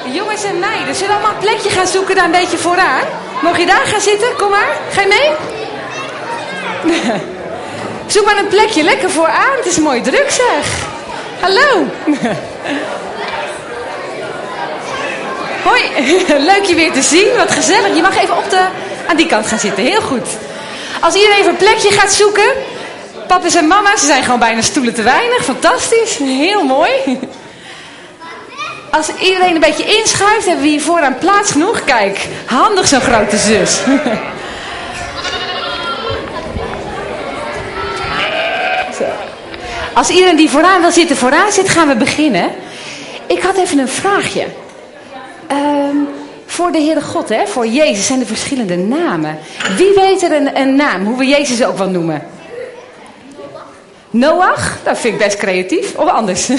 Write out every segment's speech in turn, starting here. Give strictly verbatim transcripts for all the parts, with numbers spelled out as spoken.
Jongens en meiden, zullen we allemaal een plekje gaan zoeken daar een beetje vooraan? Mag je daar gaan zitten? Kom maar. Ga je mee? Zoek maar een plekje lekker vooraan. Het is mooi druk zeg. Hallo. Hoi. Leuk je weer te zien. Wat gezellig. Je mag even op de, aan die kant gaan zitten. Heel goed. Als iedereen even een plekje gaat zoeken. Papa's en mama's, ze zijn gewoon bijna stoelen te weinig. Fantastisch. Heel mooi. Als iedereen een beetje inschuift, hebben we hier vooraan plaats genoeg. Kijk, handig zo'n grote zus. Als iedereen die vooraan wil zitten, vooraan zit, gaan we beginnen. Ik had even een vraagje. Um, voor de Heere God, hè, voor Jezus zijn er verschillende namen. Wie weet er een, een naam, hoe we Jezus ook wel noemen? Noach? Dat vind ik best creatief. Of anders?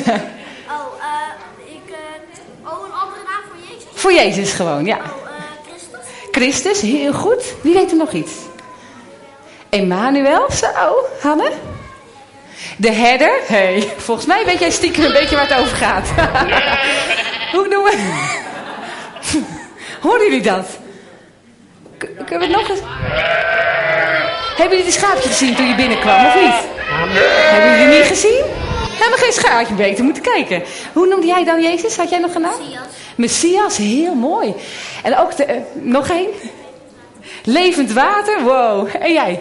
Voor Jezus gewoon, ja. Oh, uh, Christus. Christus, heel goed. Wie weet er nog iets? Emmanuel, zo. Hanne? De herder. Hey, volgens mij weet jij stiekem een beetje waar het over gaat. Hoe noemen we... Hoorden jullie dat? K- kunnen we het nog eens... Hebben jullie de schaapje gezien toen je binnenkwam, of niet? Hebben jullie die niet gezien? Helemaal geen schaap. Had je beter moeten kijken. Hoe noemde jij dan Jezus? Had jij nog een naam? Messias. Messias, heel mooi. En ook de, uh, nog één. Levend water, wow. En jij?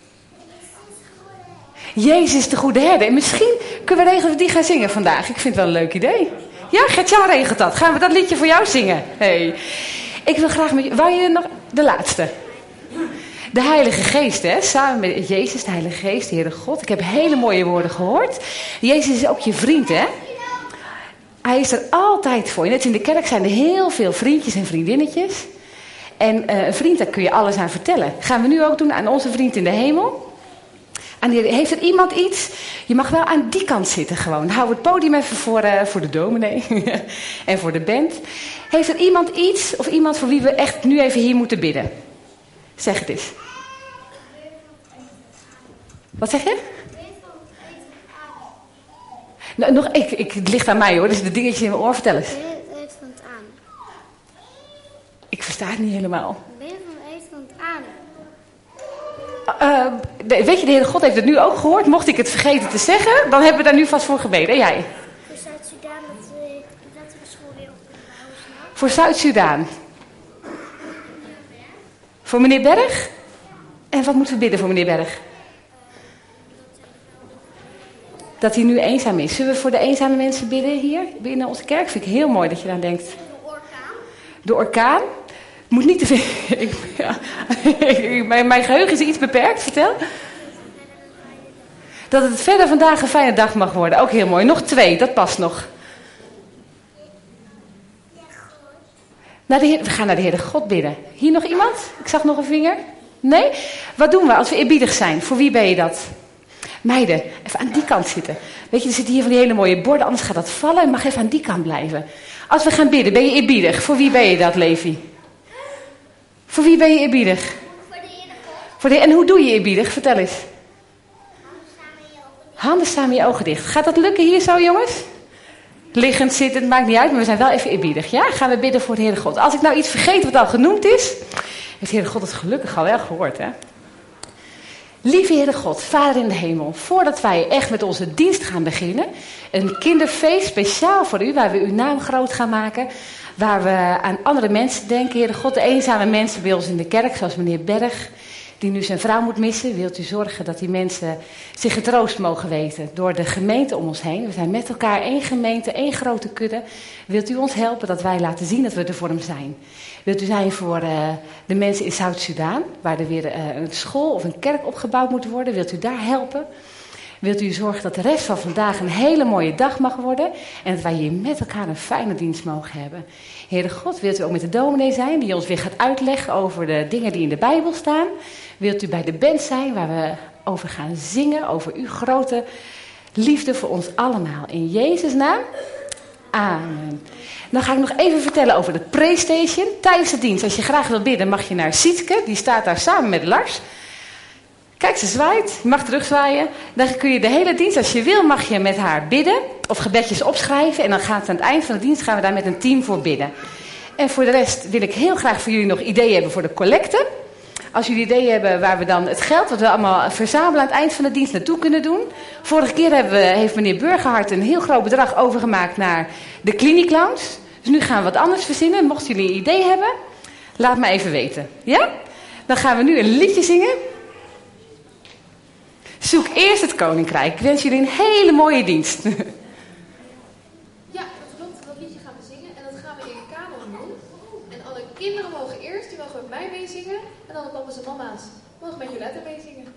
Jezus de goede herder. En misschien kunnen we regelen dat we die gaan zingen vandaag. Ik vind het wel een leuk idee. Ja, Gert-Jan regelt dat. Gaan we dat liedje voor jou zingen? Hey. Ik wil graag met je... Wou je nog de laatste? De Heilige Geest, hè? Samen met Jezus, de Heilige Geest, de Heere God. Ik heb hele mooie woorden gehoord. Jezus is ook je vriend, hè? Hij is er altijd voor je. Net in de kerk zijn er heel veel vriendjes en vriendinnetjes. En uh, een vriend, daar kun je alles aan vertellen. Gaan we nu ook doen aan onze vriend in de hemel. En heeft er iemand iets? Je mag wel aan die kant zitten gewoon. Hou het podium even voor, uh, voor de dominee en voor de band. Heeft er iemand iets of iemand voor wie we echt nu even hier moeten bidden? Zeg het eens. Wat zeg je? Nou, nog, ik, ik, het ligt aan mij hoor, dus de dingetjes in mijn oor, vertel eens. Ben je het eten van het aan? Ik versta het niet helemaal. Ben je van het eten van het aan? Uh, de, weet je, de Heere God heeft het nu ook gehoord. Mocht ik het vergeten te zeggen, dan hebben we daar nu vast voor gebeden. En jij? Voor Zuid-Soedan, dat we, dat we de school weer op kunnen bouwen snel. Voor Zuid-Soedan. Voor meneer Berg? En wat moeten we bidden voor meneer Berg? Dat hij nu eenzaam is. Zullen we voor de eenzame mensen bidden hier binnen onze kerk? Vind ik heel mooi dat je daar denkt. De orkaan. De orkaan? Moet niet te veel. Ik, ja. mijn, mijn geheugen is iets beperkt, vertel. Dat het verder vandaag een fijne dag mag worden. Ook heel mooi. Nog twee, dat past nog. Naar de Heer, we gaan naar de Heere God bidden. Hier nog iemand? Ik zag nog een vinger. Nee? Wat doen we als we eerbiedig zijn? Voor wie ben je dat? Meiden, even aan die kant zitten. Weet je, er zitten hier van die hele mooie borden, anders gaat dat vallen. Je mag even aan die kant blijven. Als we gaan bidden, ben je eerbiedig? Voor wie ben je dat, Levi? Voor wie ben je eerbiedig? Voor de Heere God. Voor de, en hoe doe je eerbiedig? Vertel eens. Handen samen in je ogen. Handen samen in je ogen dicht. Gaat dat lukken hier zo, jongens? Liggend, zittend, maakt niet uit, maar we zijn wel even eerbiedig. Ja, gaan we bidden voor de Heere God. Als ik nou iets vergeet wat al genoemd is, heeft de Heere God het gelukkig al wel gehoord, hè? Lieve Heere God, Vader in de hemel, voordat wij echt met onze dienst gaan beginnen, een kinderfeest speciaal voor u, waar we uw naam groot gaan maken, waar we aan andere mensen denken. Heere God, de eenzame mensen bij ons in de kerk, zoals meneer Berg, die nu zijn vrouw moet missen, wilt u zorgen dat die mensen zich getroost mogen weten door de gemeente om ons heen. We zijn met elkaar één gemeente, één grote kudde. Wilt u ons helpen dat wij laten zien dat we er voor hem zijn? Wilt u zijn voor uh, de mensen in Zuid-Soedan, waar er weer uh, een school of een kerk opgebouwd moet worden? Wilt u daar helpen? Wilt u zorgen dat de rest van vandaag een hele mooie dag mag worden en dat wij hier met elkaar een fijne dienst mogen hebben? Heere God, wilt u ook met de dominee zijn die ons weer gaat uitleggen over de dingen die in de Bijbel staan? Wilt u bij de band zijn waar we over gaan zingen, over uw grote liefde voor ons allemaal? In Jezus' naam, amen. Dan ga ik nog even vertellen over de Praystation. Tijdens de dienst, als je graag wil bidden, mag je naar Sietske. Die staat daar samen met Lars. Kijk, ze zwaait. Je mag terugzwaaien. Dan kun je de hele dienst, als je wil, mag je met haar bidden. Of gebedjes opschrijven. En dan gaat het aan het eind van de dienst gaan we daar met een team voor bidden. En voor de rest wil ik heel graag voor jullie nog ideeën hebben voor de collecte. Als jullie ideeën hebben waar we dan het geld, wat we allemaal verzamelen aan het eind van de dienst naartoe kunnen doen. Vorige keer hebben we, heeft meneer Burgerhart een heel groot bedrag overgemaakt naar de klinieklounge. Dus nu gaan we wat anders verzinnen. Mochten jullie een idee hebben, laat me even weten. Ja? Dan gaan we nu een liedje zingen. Zoek eerst het koninkrijk. Ik wens jullie een hele mooie dienst. Ja, dat klopt. Dat liedje gaan we zingen. En dat gaan we in de kanon doen. En alle kinderen mogen eerst, die mogen met mij meezingen. En dan de papa's en mama's mogen met Joletta meezingen.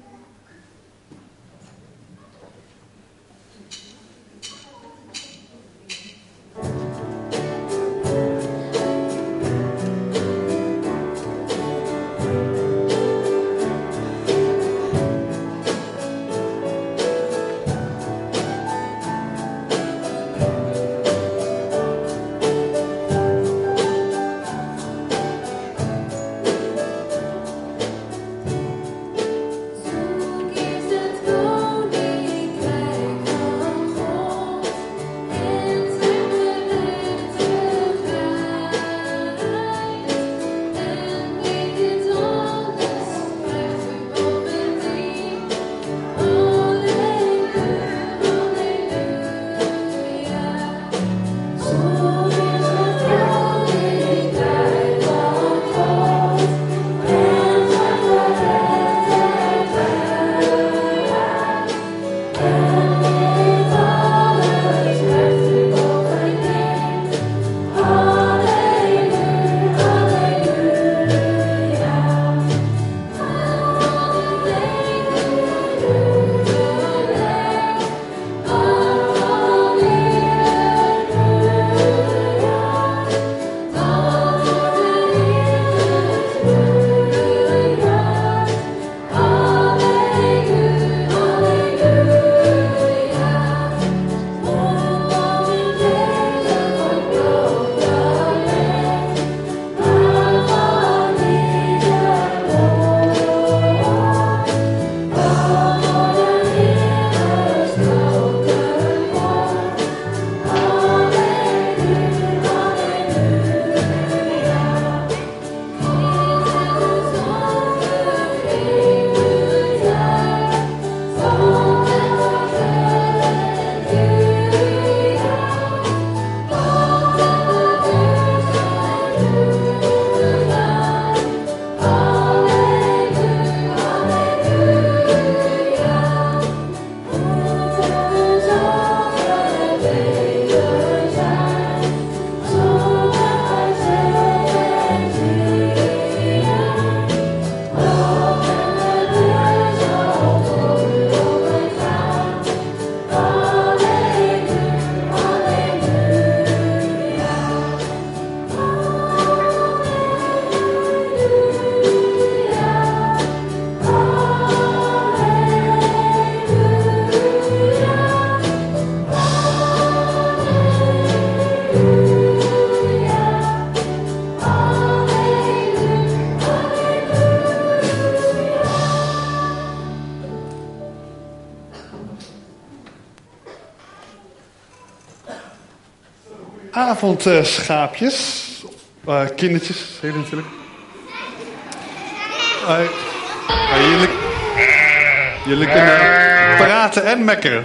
Avondschaapjes, uh, kindertjes, heel natuurlijk. Uh, uh, jullie, jullie kunnen praten en mekkeren.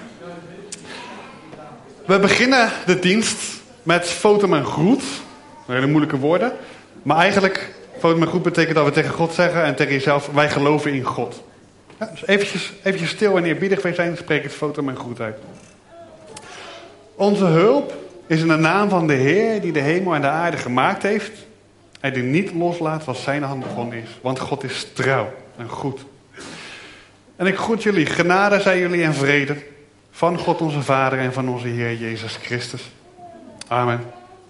We beginnen de dienst met foto en groet. Hele moeilijke woorden. Maar eigenlijk, foto en groet betekent dat we tegen God zeggen en tegen jezelf, wij geloven in God. Ja, dus eventjes, eventjes stil en eerbiedig wij zijn, spreek het foto en groet uit. Onze hulp is in de naam van de Heer die de hemel en de aarde gemaakt heeft en die niet loslaat wat zijn hand begonnen is. Want God is trouw en goed. En ik groet jullie, genade zij jullie en vrede van God onze Vader en van onze Heer Jezus Christus. Amen.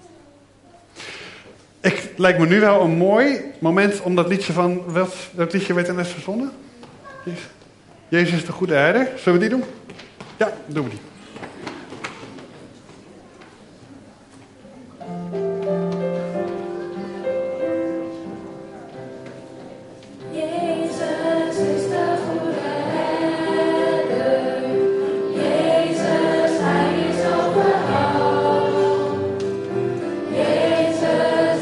Ik lijkt me nu wel een mooi moment om dat liedje van, wat, dat liedje werd er net verzonnen? Jezus is de goede herder. Zullen we die doen? Ja, doen we die. Jezus,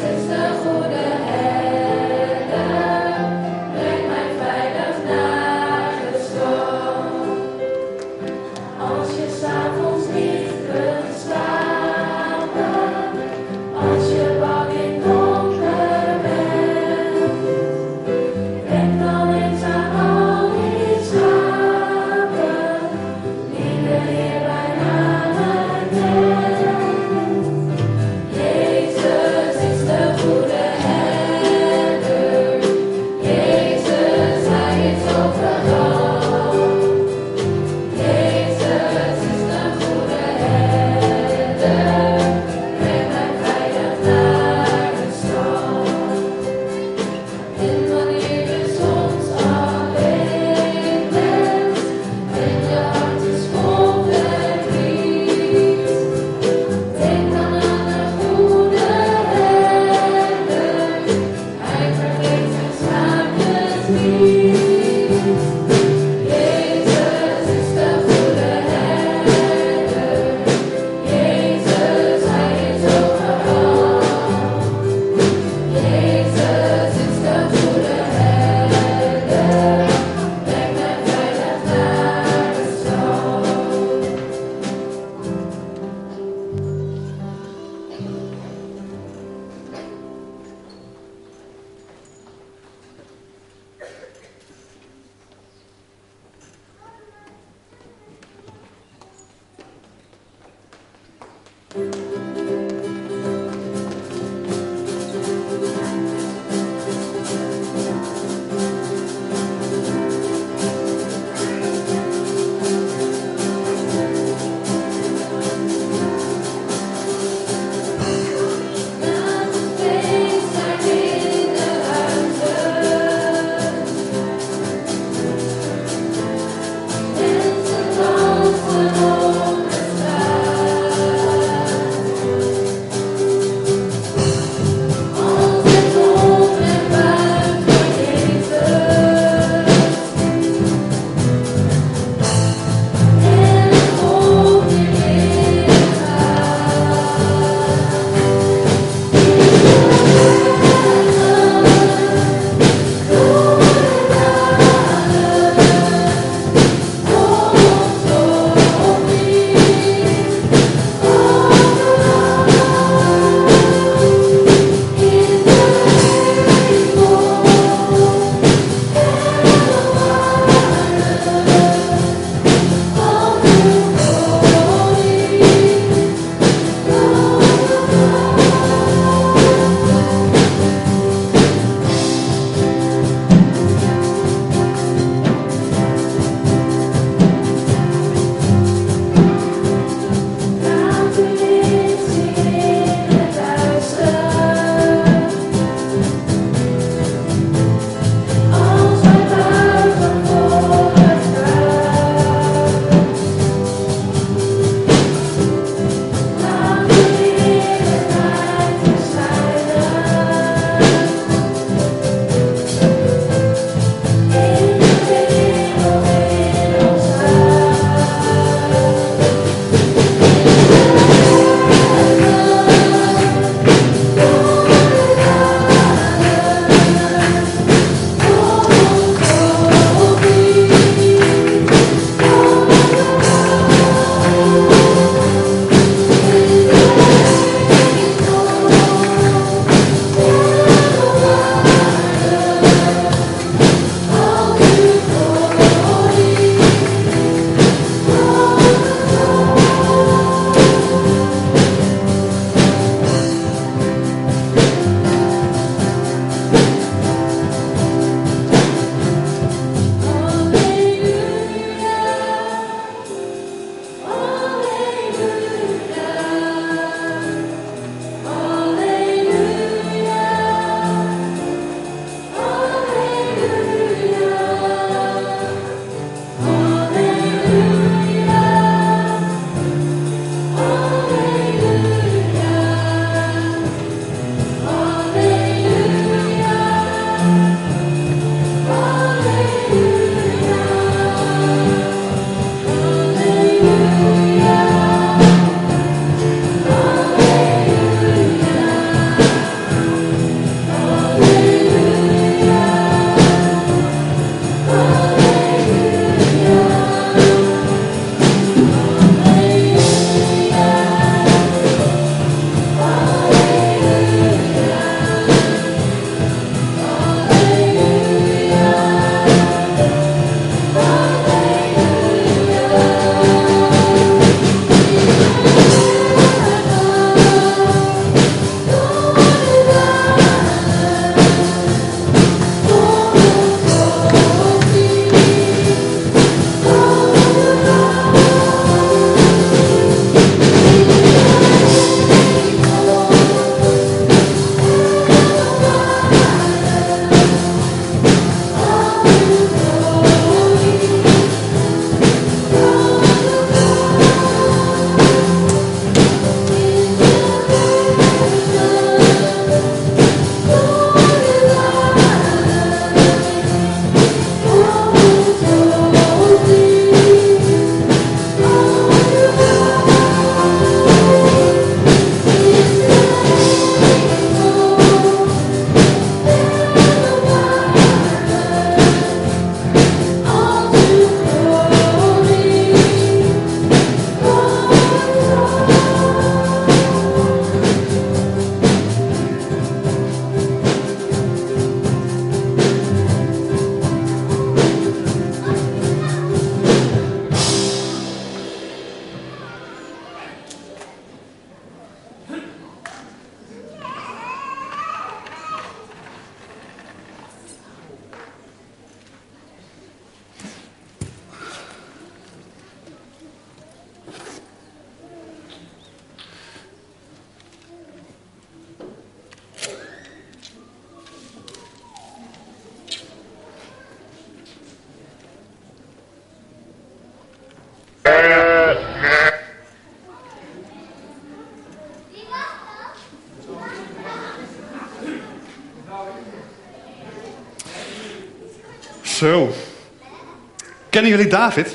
Zo. Kennen jullie David?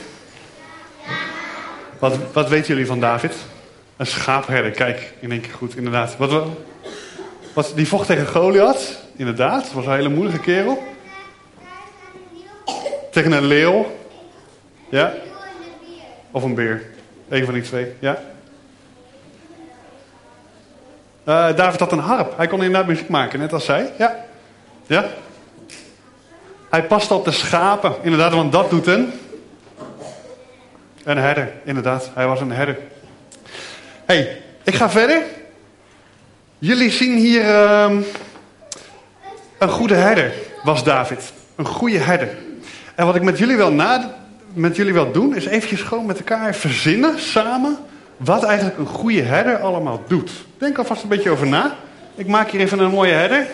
Wat, wat weten jullie van David? Een schaapherder, kijk, in één keer goed, inderdaad. Wat, wat, die vocht tegen Goliath, inderdaad. Was een hele moedige kerel. Tegen een leeuw. Ja. Of een beer. Eén van die twee, ja. Uh, David had een harp. Hij kon inderdaad muziek maken, net als zij. Ja. Ja. Hij paste op de schapen, inderdaad, want dat doet een... Een herder, inderdaad. Hij was een herder. Hé, hey, ik ga verder. Jullie zien hier... Uh, een goede herder was David. Een goede herder. En wat ik met jullie wil, na, met jullie wil doen, is eventjes gewoon met elkaar verzinnen, samen, wat eigenlijk een goede herder allemaal doet. Denk alvast een beetje over na. Ik maak hier even een mooie herder.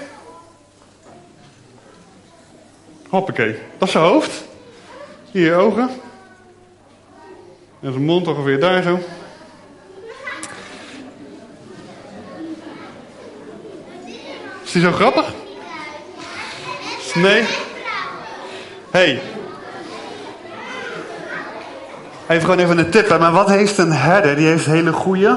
Hoppakee. Dat is zijn hoofd. Hier je ogen. En zijn mond ongeveer daar zo. Is die zo grappig? Nee. Hey. Even gewoon even een tip. Hè. Maar wat heeft een herder? Die heeft hele goede...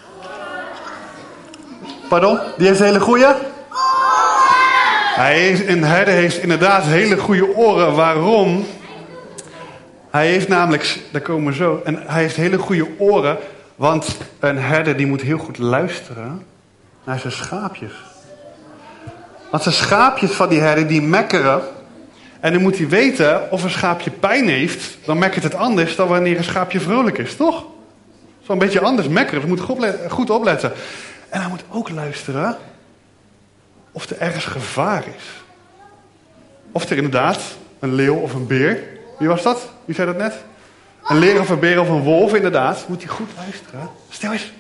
Pardon? Die heeft hele goede... Hij heeft, een herder heeft inderdaad hele goede oren. Waarom? Hij heeft namelijk... Daar komen we zo. En hij heeft hele goede oren. Want een herder die moet heel goed luisteren naar zijn schaapjes. Want zijn schaapjes van die herder die mekkeren. En dan moet hij weten of een schaapje pijn heeft. Dan mekkert het anders dan wanneer een schaapje vrolijk is, toch? Zo'n beetje anders mekkeren. Dus je moet goed opletten. En hij moet ook luisteren of er ergens gevaar is. Of er inderdaad een leeuw of een beer. Wie was dat? Wie zei dat net? Een leeuw of een beer of een wolf, inderdaad. Moet hij goed luisteren. Stil eens.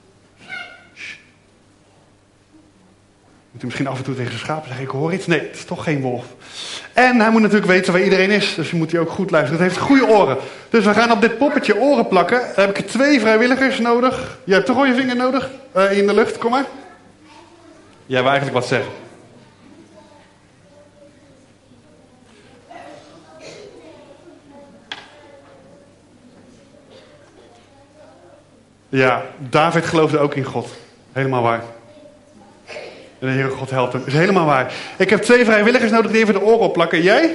Moet hij misschien af en toe tegen zijn schapen zeggen, ik hoor iets. Nee, het is toch geen wolf. En hij moet natuurlijk weten waar iedereen is. Dus je moet hij ook goed luisteren. Het heeft goede oren. Dus we gaan op dit poppetje oren plakken. Dan heb ik er twee vrijwilligers nodig. Jij hebt toch al je vinger nodig? Uh, in de lucht, kom maar. Jij wil eigenlijk wat zeggen. Ja, David geloofde ook in God. Helemaal waar. En de Heere God helpt hem. Is helemaal waar. Ik heb twee vrijwilligers nodig die even de oren opplakken. Jij?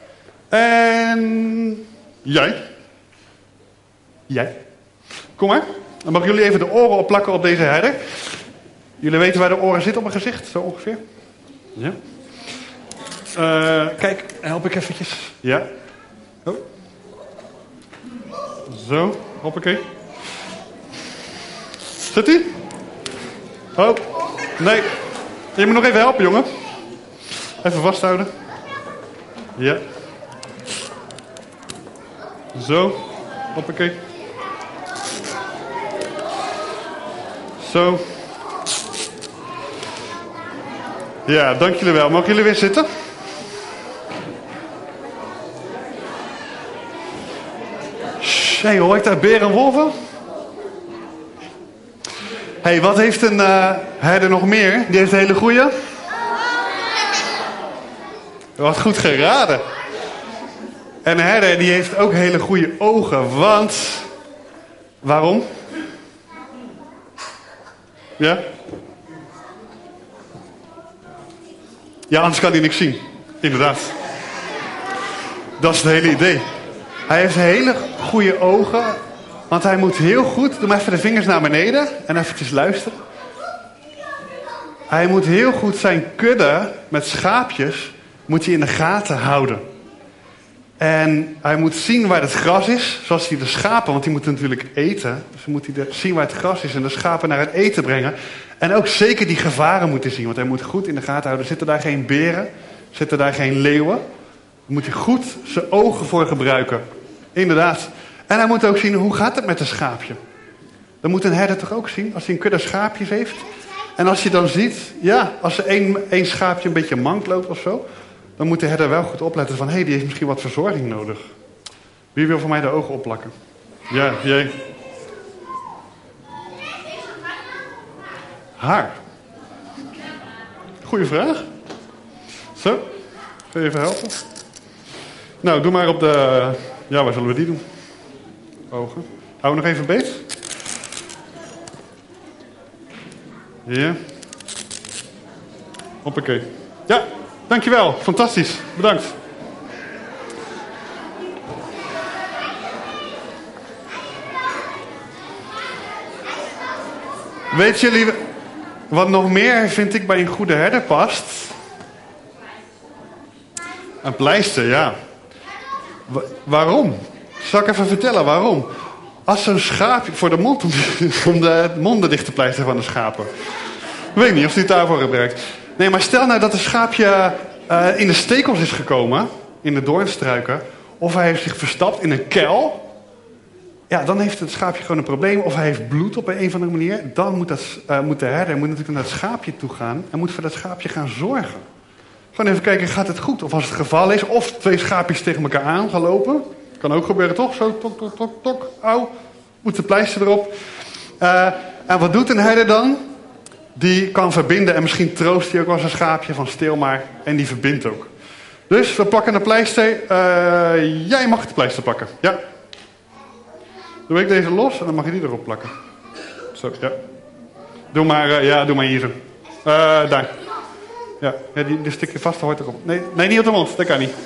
En... Jij? Jij? Kom maar. Dan mag jullie even de oren opplakken op deze herder. Jullie weten waar de oren zitten op mijn gezicht, zo ongeveer. Ja. Uh, kijk, help ik eventjes. Ja. Oh. Zo, hoppakee. Zit ie? Oh, nee. Je moet nog even helpen, jongen. Even vasthouden. Ja. Zo. Hoppakee. Zo. Ja, dank jullie wel. Mogen jullie weer zitten? Hé, hey, hoor ik daar beren en wolven? Hé, hey, wat heeft een uh, herder nog meer? Die heeft een hele goeie. Wat goed geraden. En een herder die heeft ook hele goede ogen. Want... Waarom? Ja? Ja, anders kan hij niks zien. Inderdaad. Dat is het hele idee. Hij heeft hele goede ogen... Want hij moet heel goed, doe maar even de vingers naar beneden en eventjes luisteren. Hij moet heel goed zijn kudde met schaapjes, moet hij in de gaten houden. En hij moet zien waar het gras is, zoals hij de schapen, want die moeten natuurlijk eten. Dus dan moet hij de, zien waar het gras is en de schapen naar het eten brengen. En ook zeker die gevaren moeten zien, want hij moet goed in de gaten houden. Zitten daar geen beren, zitten daar geen leeuwen. Daar moet hij goed zijn ogen voor gebruiken. Inderdaad. En hij moet ook zien, hoe gaat het met een schaapje? Dan moet een herder toch ook zien, als hij een kudde schaapjes heeft. En als je dan ziet, ja, als er één, één schaapje een beetje mank loopt of zo... dan moet de herder wel goed opletten van, hé, hey, die heeft misschien wat verzorging nodig. Wie wil voor mij de ogen opplakken? Ja, jij. Haar. Goeie vraag. Zo, ga je even helpen? Nou, doe maar op de... Ja, waar zullen we die doen? Ogen. Hou nog even beet. Ja. Hoppakee. Ja, dankjewel. Fantastisch. Bedankt. Weet jullie wat nog meer vind ik bij een goede herder past? Een pleister, ja. Wa- waarom? Zal ik even vertellen waarom? Als zo'n schaapje... Voor de mond, om de monden dicht te pleisteren van de schapen. Ik weet niet of hij het daarvoor gebruikt. Nee, maar stel nou dat een schaapje uh, in de stekels is gekomen. In de doornstruiken. Of hij heeft zich verstapt in een kuil. Ja, dan heeft het schaapje gewoon een probleem. Of hij heeft bloed op een of andere manier. Dan moet, dat, uh, moet de herder moet natuurlijk naar het schaapje toe gaan. En moet voor dat schaapje gaan zorgen. Gewoon even kijken, gaat het goed? Of als het geval is, of twee schaapjes tegen elkaar aan gaan lopen. Kan ook gebeuren, toch? Zo, tok, tok, tok, tok. Auw. Moet de pleister erop. Uh, en wat doet een herder dan? Die kan verbinden en misschien troost hij ook wel zijn schaapje van stil maar. En die verbindt ook. Dus we pakken de pleister. Uh, jij mag de pleister pakken. Ja. Doe ik deze los en dan mag je die erop plakken. Zo, ja. Doe maar, uh, ja, doe maar hier zo. Uh, daar. Ja, ja die, die stukje vast hoort erop. Nee, nee, niet op de mond. Dat kan niet.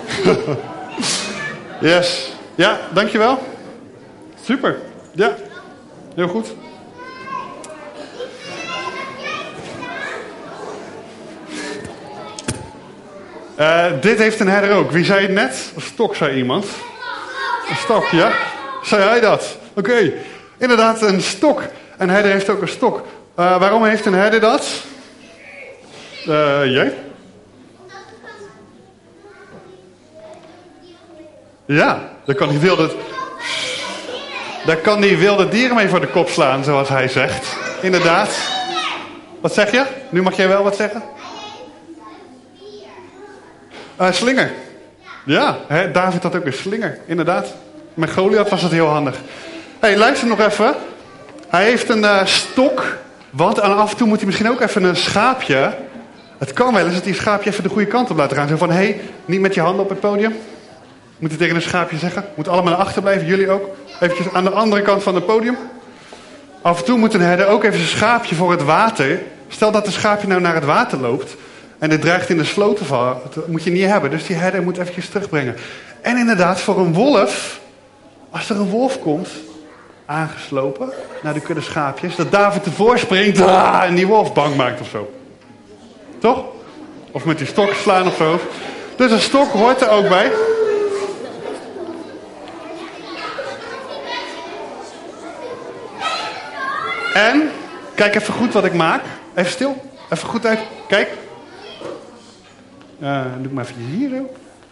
Yes. Ja, dankjewel. Super. Ja. Heel goed. Uh, dit heeft een herder ook. Wie zei het net? Een stok, zei iemand. Een stok, ja? Zei hij dat? Oké. Okay. Inderdaad, een stok. Een herder heeft ook een stok. Uh, waarom heeft een herder dat? Uh, jij? Ja, daar kan die wilde... Daar kan die wilde dieren mee voor de kop slaan, zoals hij zegt. Inderdaad. Wat zeg je? Nu mag jij wel wat zeggen. Uh, slinger. Ja, hè, David had ook een slinger, inderdaad. Met Goliath was het heel handig. Hé, hey, luister nog even. Hij heeft een uh, stok, want en af en toe moet hij misschien ook even een schaapje. Het kan wel eens dat die schaapje even de goede kant op laten gaan. Zo van, hé, hey, niet met je handen op het podium. Moet hij tegen een schaapje zeggen. Moet allemaal naar achter blijven, jullie ook. Eventjes aan de andere kant van het podium. Af en toe moet een herder ook even zijn schaapje voor het water. Stel dat een schaapje nou naar het water loopt... En dit dreigt in de sloot te vallen. Dat moet je niet hebben. Dus die herder moet eventjes terugbrengen. En inderdaad, voor een wolf... Als er een wolf komt... Aangeslopen... Naar de kudde schaapjes... Dat David ervoor springt... Ah, en die wolf bang maakt of zo. Toch? Of met die stok slaan of zo. Dus een stok hoort er ook bij. En... Kijk even goed wat ik maak. Even stil. Even goed uit. Kijk. Uh, doe ik maar even hier zo.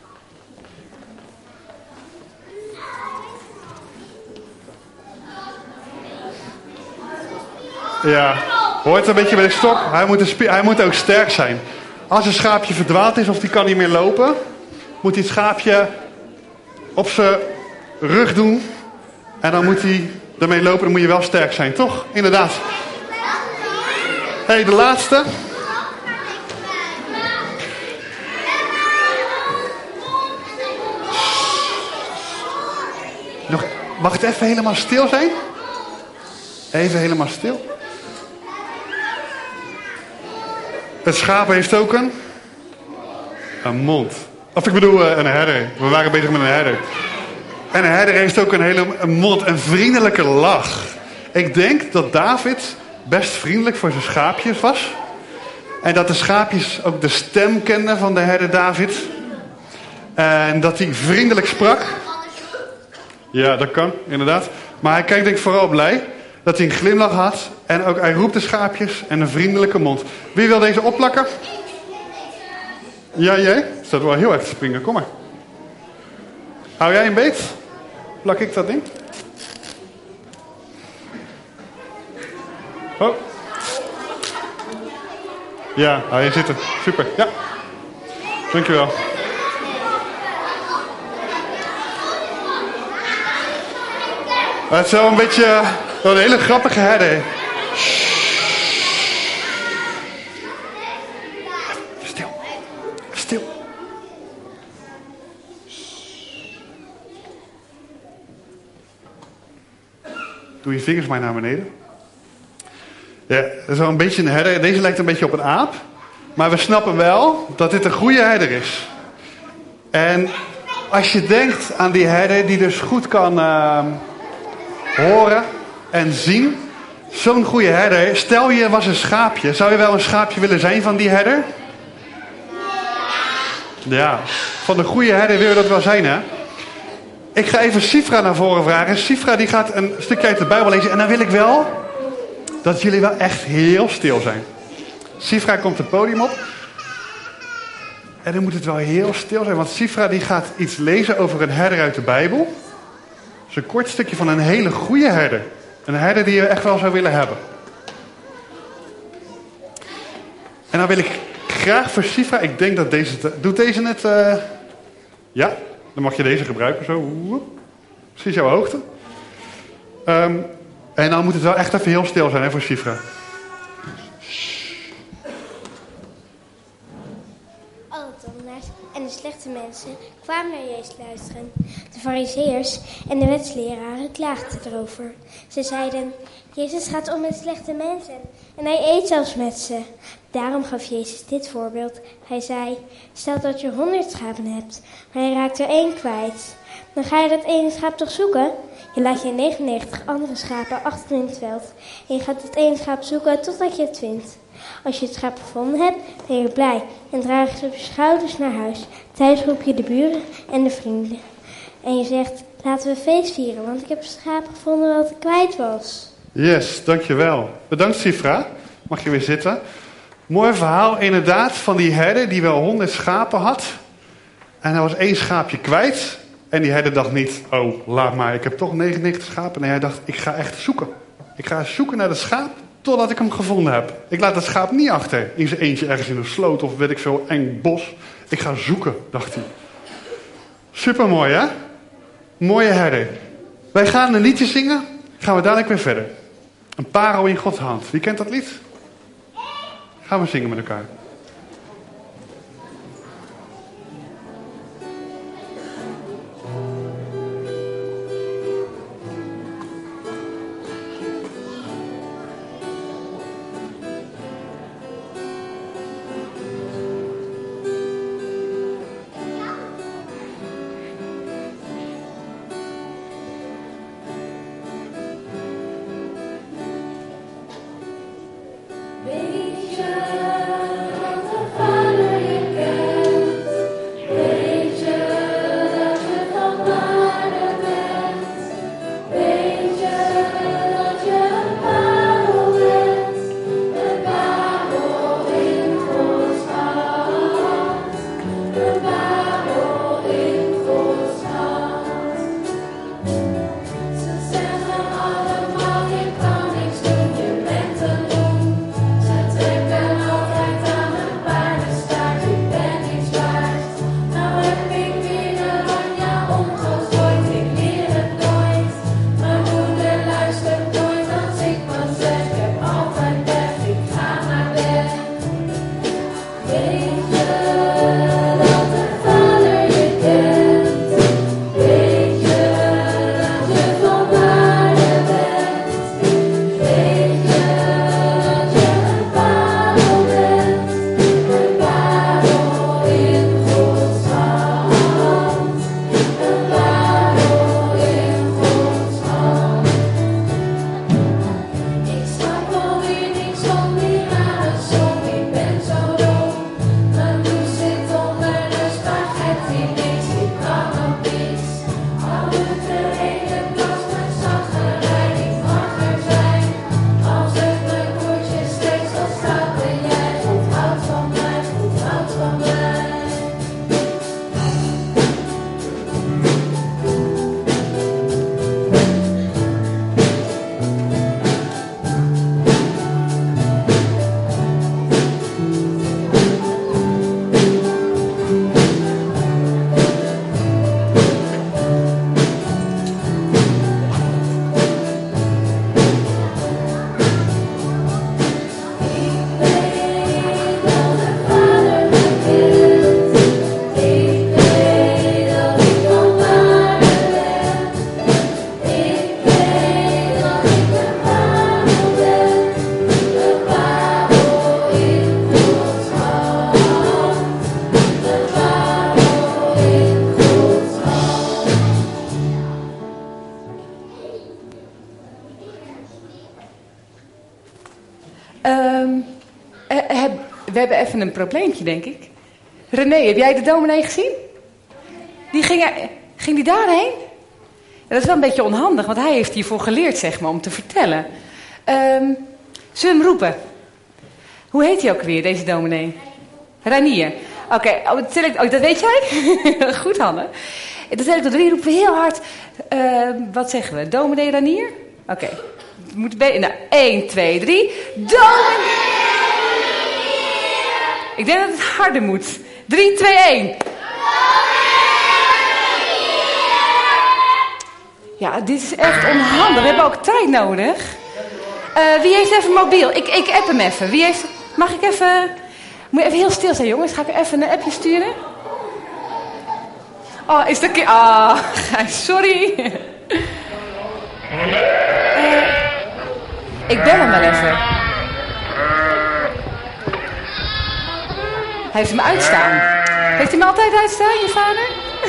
Ja, hoort een beetje bij de stok. Hij moet, een spie- hij moet ook sterk zijn. Als een schaapje verdwaald is of die kan niet meer lopen... moet hij het schaapje op zijn rug doen. En dan moet hij ermee lopen. Dan moet je wel sterk zijn, toch? Inderdaad. Hé, hey, de laatste... Nog, mag het even helemaal stil zijn? Even helemaal stil. Het schaap heeft ook een... Een mond. Of ik bedoel een herder. We waren bezig met een herder. En een herder heeft ook een hele een mond. Een vriendelijke lach. Ik denk dat David best vriendelijk voor zijn schaapjes was. En dat de schaapjes ook de stem kenden van de herder David. En dat hij vriendelijk sprak. Ja, dat kan, inderdaad. Maar hij kijkt denk ik vooral blij dat hij een glimlach had. En ook hij roept de schaapjes en een vriendelijke mond. Wie wil deze opplakken? Ja, jij? Staat wel heel erg te springen, kom maar. Hou jij een beet? Plak ik dat ding? Oh. Ja, hou je zitten. Super, ja. Dankjewel. Het is wel een beetje... Wel een hele grappige herder. Stil. Stil. doe je vingers maar naar beneden. Ja, dat is wel een beetje een herder. Deze lijkt een beetje op een aap. Maar we snappen wel dat dit een goede herder is. En als je denkt aan die herder die dus goed kan uh, horen en zien. Zo'n goede herder. Stel je was een schaapje. Zou je wel een schaapje willen zijn van die herder? Ja, van de goede herder wil je dat wel zijn, hè? Ik ga even Sifra naar voren vragen. Sifra die gaat een stukje uit de Bijbel lezen. En dan wil ik wel dat jullie wel echt heel stil zijn. Sifra komt het podium op. En dan moet het wel heel stil zijn. Want Sifra die gaat iets lezen over een herder uit de Bijbel. Dat is een kort stukje van een hele goede herder. Een herder die je echt wel zou willen hebben. En dan wil ik graag voor Sifra. Ik denk dat deze... Te, doet deze het... Uh, ja, dan mag je deze gebruiken. Zo. Precies jouw hoogte. Um, en dan moet het wel echt even heel stil zijn, hè, voor Sifra. Alle tollenaars en de slechte mensen kwamen naar Jezus luisteren. De farizeeërs en de wetsleraren klaagden erover. Ze zeiden, Jezus gaat om met slechte mensen en hij eet zelfs met ze. Daarom gaf Jezus dit voorbeeld. Hij zei, stel dat je honderd schapen hebt, maar je raakt er één kwijt. Dan ga je dat ene schaap toch zoeken? Je laat je negenennegentig andere schapen achter in het veld. En je gaat het ene schaap zoeken totdat je het vindt. Als je het schaap gevonden hebt, ben je blij en draag je het op je schouders naar huis. Thuis roep je de buren en de vrienden. En je zegt, laten we feest vieren, want ik heb een schaap gevonden dat ik kwijt was. Yes, dankjewel. Bedankt Sifra. Mag je weer zitten. Mooi verhaal inderdaad van die herder die wel honderd schapen had. En hij was één schaapje kwijt. En die herder dacht niet, oh laat maar, ik heb toch negenennegentig schapen. Nee, hij dacht, ik ga echt zoeken. Ik ga zoeken naar dat schaap totdat ik hem gevonden heb. Ik laat dat schaap niet achter in zijn eentje ergens in een sloot of weet ik veel, eng bos. Ik ga zoeken, dacht hij. Supermooi, hè? Mooie herder. Wij gaan een liedje zingen. Gaan we dadelijk weer verder. Een parel in Gods hand. Wie kent dat lied? Gaan we zingen met elkaar. Weet je Zet Um, uh, heb, we hebben even een probleempje, denk ik. René, heb jij de dominee gezien? Die ging, ging die daarheen? Ja, dat is wel een beetje onhandig, want hij heeft hiervoor geleerd, zeg maar, om te vertellen. Um, zullen we hem roepen? Hoe heet hij ook weer, deze dominee? Ranier. Oké, okay. oh, dat weet jij? Goed, Hanne. Dan tel ik tot drie, roepen we heel hard. Uh, wat zeggen we? Dominee Ranier? Oké. Okay. Moet be- nou, één, twee, drie. Dominee! Ik denk dat het harder moet. drie, twee, één. Ja, dit is echt onhandig. We hebben ook tijd nodig. Uh, wie heeft even mobiel? Ik, ik app hem even. Wie heeft... Mag ik even... Moet je even heel stil zijn, jongens? Ga ik even een appje sturen? Oh, is dat... Ah, oh, sorry. uh, ik bel hem wel even. Hij heeft hem uitstaan. Heeft hij hem altijd uitstaan, je vader?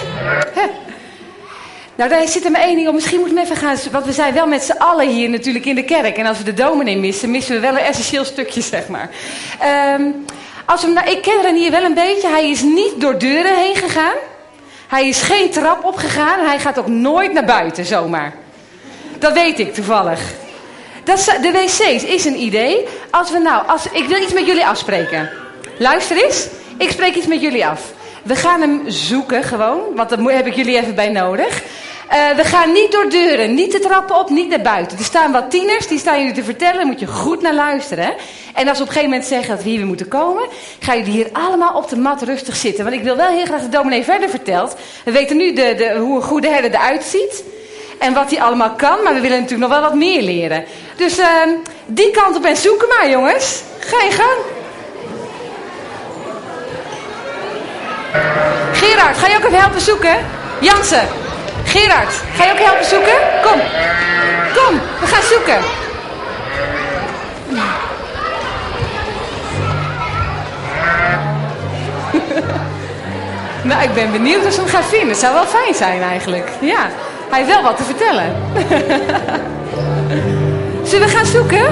Nou, daar zit er maar één ding op. Misschien moeten we even gaan... Want we zijn wel met z'n allen hier natuurlijk in de kerk. En als we de dominee missen, missen we wel een essentieel stukje, zeg maar. Um, als we, nou, ik ken Ranier wel een beetje. Hij is niet door deuren heen gegaan. Hij is geen trap opgegaan. Hij gaat ook nooit naar buiten, zomaar. Dat weet ik toevallig. Dat is, de wc's is een idee. Als we nou... Als, ik wil iets met jullie afspreken. Luister eens. Ik spreek iets met jullie af. We gaan hem zoeken gewoon, want daar heb ik jullie even bij nodig. Uh, we gaan niet door deuren, niet de trappen op, niet naar buiten. Er staan wat tieners, die staan jullie te vertellen, daar moet je goed naar luisteren. Hè? En als we op een gegeven moment zeggen dat we hier weer moeten komen, gaan jullie hier allemaal op de mat rustig zitten. Want ik wil wel heel graag de dominee verder vertelt. We weten nu de, de, hoe een goede herder eruit ziet en wat hij allemaal kan, maar we willen natuurlijk nog wel wat meer leren. Dus uh, die kant op en zoeken maar, jongens. Ga je gang. Gerard, ga je ook even helpen zoeken? Jansen, Gerard, ga je ook helpen zoeken? Kom, kom, we gaan zoeken. Nou, ik ben benieuwd of ze hem gaan vinden. Het zou wel fijn zijn eigenlijk. Ja, hij heeft wel wat te vertellen. Zullen we gaan zoeken?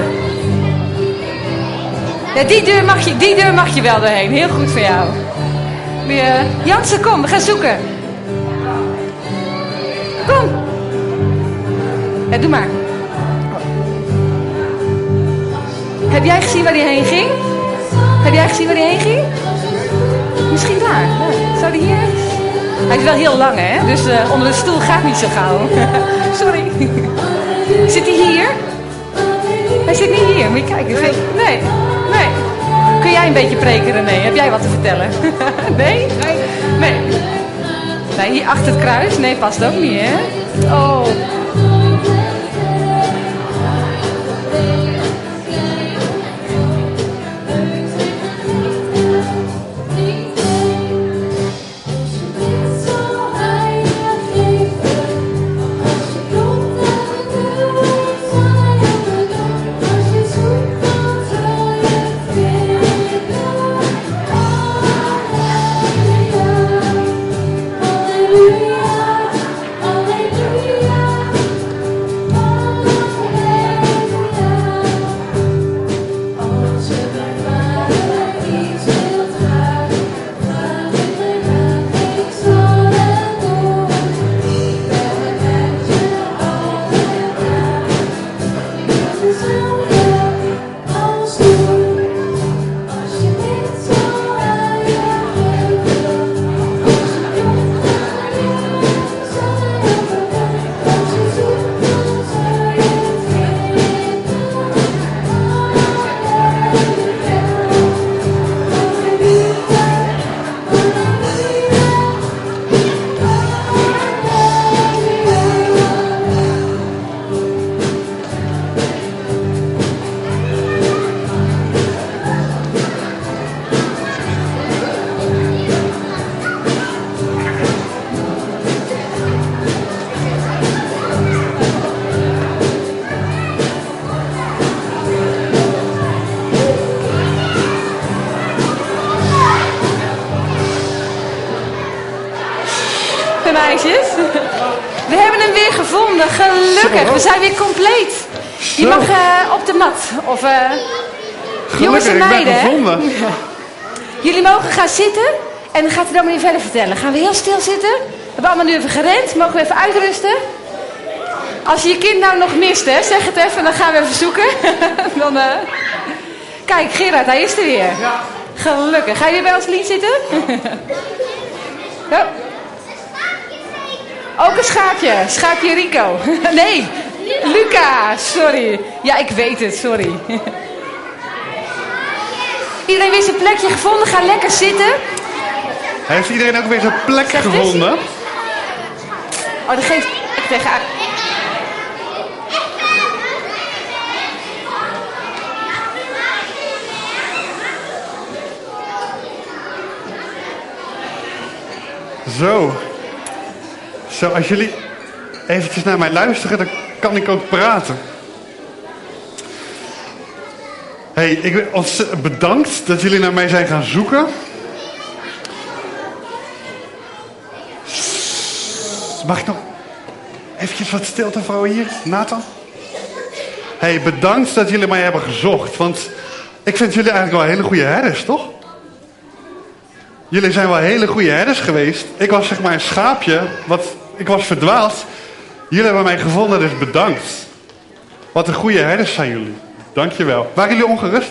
Ja, die deur mag je, die deur mag je wel doorheen. Heel goed voor jou. Uh, Jansen, kom, we gaan zoeken. Kom. Ja, doe maar. Heb jij gezien waar hij heen ging? Heb jij gezien waar hij heen ging? Misschien daar. Ja. Zou die hier? Hij is wel heel lang, hè? Dus uh, onder de stoel gaat niet zo gauw. Sorry. Zit hij hier? Hij zit niet hier. Moet je kijken. Nee, nee. Kun jij een beetje preken, René? Heb jij wat te vertellen? Nee? Nee. Nee, hier achter het kruis? Nee, past ook niet, hè? Oh. Meisjes. We hebben hem weer gevonden, gelukkig. We zijn weer compleet. Je mag uh, op de mat. Of, uh... Jongens en ik ben meiden, hè? gevonden. Jullie mogen gaan zitten en dan gaat de dominee verder vertellen. Gaan we heel stil zitten? We hebben allemaal nu even gerend. Mogen we even uitrusten? Als je je kind nou nog mist, hè, zeg het even, dan gaan we even zoeken. dan, uh... Kijk, Gerard, hij is er weer. Ja. Gelukkig. Ga je weer bij ons lied zitten? Ja. Ook een schaapje. Schaapje Rico. nee, Luca. Sorry. Ja, ik weet het. Sorry. Iedereen weer zijn plekje gevonden. Ga lekker zitten. Heeft iedereen ook weer zijn plek Zeg dit? gevonden? Oh, dat geeft ik tegen... Zo. Zo, als jullie eventjes naar mij luisteren, dan kan ik ook praten. Hé, hey, ik ben ontzettend bedankt dat jullie naar mij zijn gaan zoeken. Mag ik nog eventjes wat stilte voor hier, Nathan? Hé, hey, bedankt dat jullie mij hebben gezocht, want ik vind jullie eigenlijk wel hele goede herders, toch? Jullie zijn wel hele goede herders geweest. Ik was zeg maar een schaapje, wat, ik was verdwaald. Jullie hebben mij gevonden, dus bedankt. Wat een goede herders zijn jullie. Dankjewel. Waren jullie ongerust?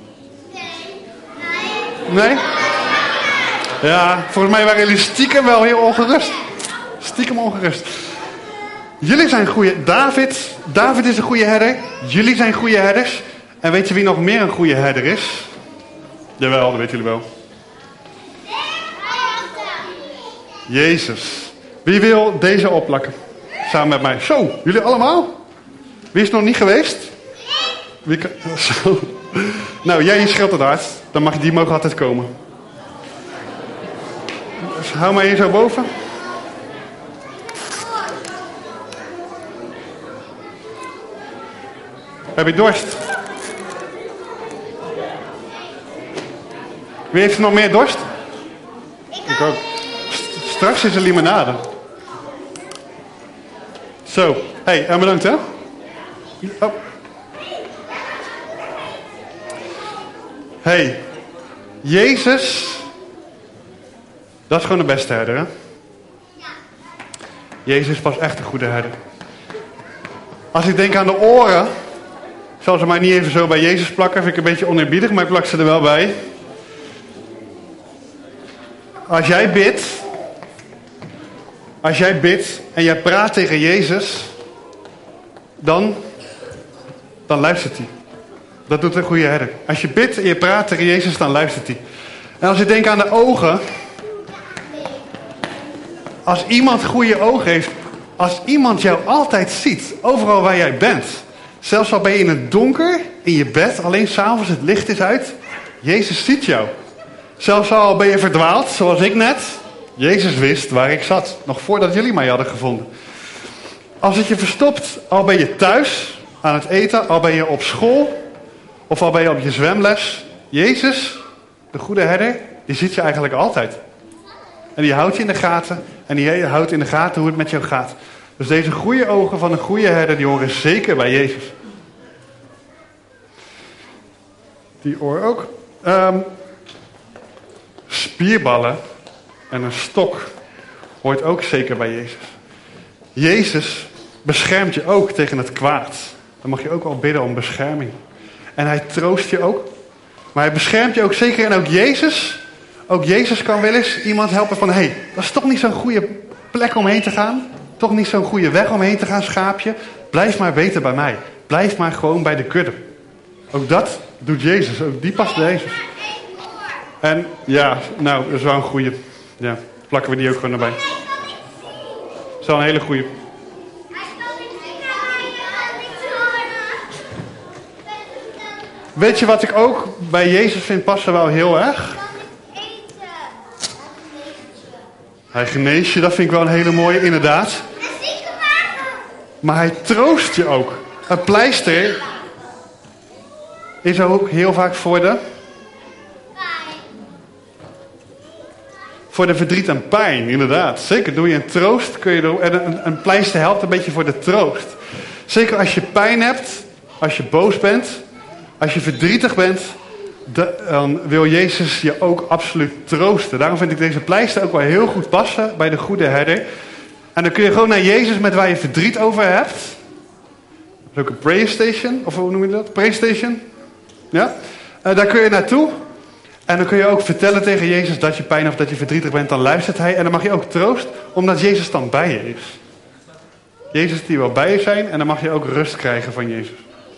Nee. Nee? Ja, volgens mij waren jullie stiekem wel heel ongerust. Stiekem ongerust. Jullie zijn goede... David, David is een goede herder. Jullie zijn goede herders. En weet je wie nog meer een goede herder is? Jawel, dat weten jullie wel. Jezus. Wie wil deze opplakken? Samen met mij. Zo, jullie allemaal? Wie is nog niet geweest? Wie kan... Zo. Nou, jij scheelt het hard. Dan mag, die mogen altijd komen. Dus hou maar hier zo boven. Heb je dorst? Wie heeft er nog meer dorst? Ik ook. Straks is er limonade. Zo. Hé, hey, en bedankt hè. Oh. Hey, Jezus, dat is gewoon de beste herder, hè? Jezus was echt een goede herder. Als ik denk aan de oren, ik zal ze maar niet even zo bij Jezus plakken, vind ik een beetje oneerbiedig, maar ik plak ze er wel bij. Als jij bidt, als jij bidt en jij praat tegen Jezus, dan, dan luistert hij. Dat doet een goede herder. Als je bidt en je praat tegen Jezus, dan luistert hij. En als je denkt aan de ogen. Als iemand goede ogen heeft. Als iemand jou altijd ziet. Overal waar jij bent. Zelfs al ben je in het donker. In je bed. Alleen 's avonds het licht is uit. Jezus ziet jou. Zelfs al ben je verdwaald. Zoals ik net. Jezus wist waar ik zat. Nog voordat jullie mij hadden gevonden. Als het je verstopt. Al ben je thuis. Aan het eten. Al ben je op school. Of al ben je op je zwemles. Jezus, de goede herder, die ziet je eigenlijk altijd. En die houdt je in de gaten. En die houdt in de gaten hoe het met jou gaat. Dus deze goede ogen van een goede herder, die horen zeker bij Jezus. Die oor ook. Um, spierballen en een stok hoort ook zeker bij Jezus. Jezus beschermt je ook tegen het kwaad. Dan mag je ook wel bidden om bescherming. En hij troost je ook. Maar hij beschermt je ook zeker. En ook Jezus. Ook Jezus kan wel eens iemand helpen van... Hé, hey, dat is toch niet zo'n goede plek om heen te gaan. Toch niet zo'n goede weg om heen te gaan, schaapje. Blijf maar beter bij mij. Blijf maar gewoon bij de kudde. Ook dat doet Jezus. Ook die past bij Jezus. En ja, nou, dat is wel een goede. Ja, plakken we die ook gewoon erbij. Dat is wel een hele goede. Weet je wat ik ook bij Jezus vind passen wel heel erg? Hij geneest je, dat vind ik wel een hele mooie, inderdaad. Maar hij troost je ook. Een pleister is ook heel vaak voor de... Voor de verdriet en pijn, inderdaad. Zeker doe je een troost. Kun je er, en een, een pleister helpt een beetje voor de troost. Zeker als je pijn hebt, als je boos bent... Als je verdrietig bent, de, dan wil Jezus je ook absoluut troosten. Daarom vind ik deze pleister ook wel heel goed passen bij de goede herder. En dan kun je gewoon naar Jezus met waar je verdriet over hebt. Dat is ook een prayer station, of hoe noem je dat? Prayer station. Ja? Uh, daar kun je naartoe. En dan kun je ook vertellen tegen Jezus dat je pijn of dat je verdrietig bent. Dan luistert hij. En dan mag je ook troost, omdat Jezus dan bij je is. Jezus die wil bij je zijn. En dan mag je ook rust krijgen van Jezus.